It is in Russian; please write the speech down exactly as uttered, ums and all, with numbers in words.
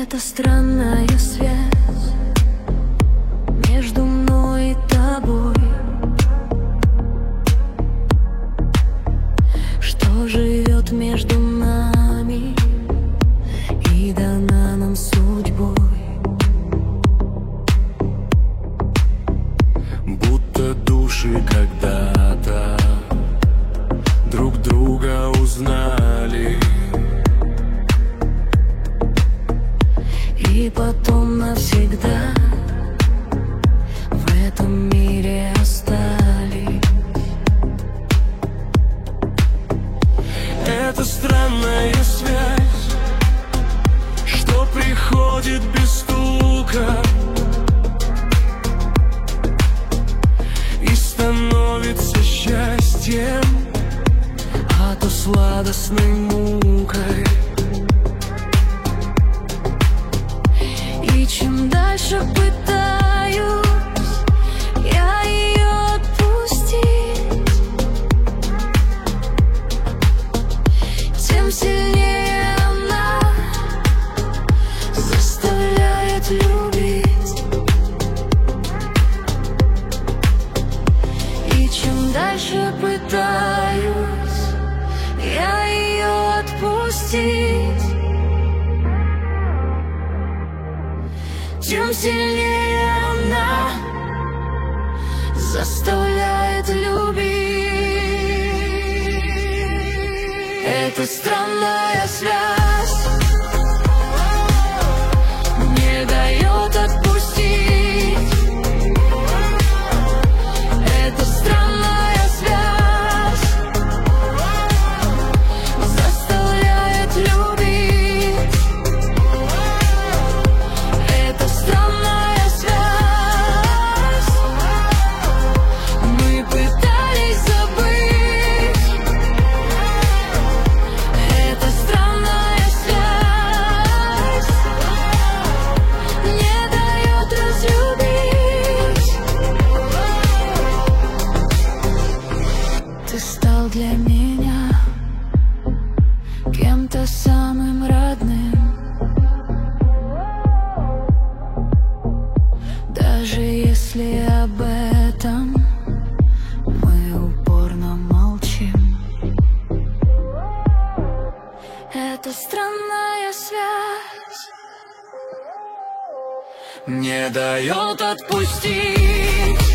Это странная связь между мной и тобой, что живет между нами и дана нам судьбой. Будто души когда-то друг друга узнали и потом навсегда в этом мире остались. Это странная связь, что приходит без стука и становится счастьем, а то сладостной мукой. И чем дальше пытаюсь я ее отпустить, тем сильнее она заставляет любить. И чем дальше пытаюсь я ее отпустить, тем сильнее она заставляет любить. Это странная связь не дает отпустить. Это странная связь заставляет любить. Это странная связь, мы пытались забыть. Это странная связь не дает разлюбить. Ты стал для меня кем-то самым родным, даже если об этом мы упорно молчим. Это странная связь Не дает отпустить.